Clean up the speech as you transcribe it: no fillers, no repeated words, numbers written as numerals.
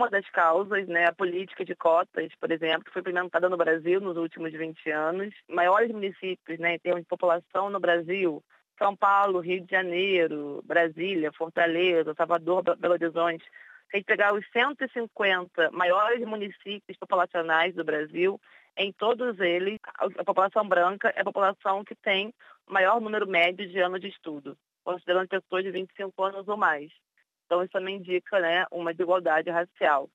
uma das causas, né, a política de cotas, por exemplo, que foi implementada no Brasil nos últimos 20 anos. Maiores municípios, né, em termos de população no Brasil: São Paulo, Rio de Janeiro, Brasília, Fortaleza, Salvador, Belo Horizonte. Se a gente pegar os 150 maiores municípios populacionais do Brasil, em todos eles, a população branca é a população que tem o maior número médio de anos de estudo, considerando pessoas de 25 anos ou mais. Então, isso também indica, né, uma desigualdade racial.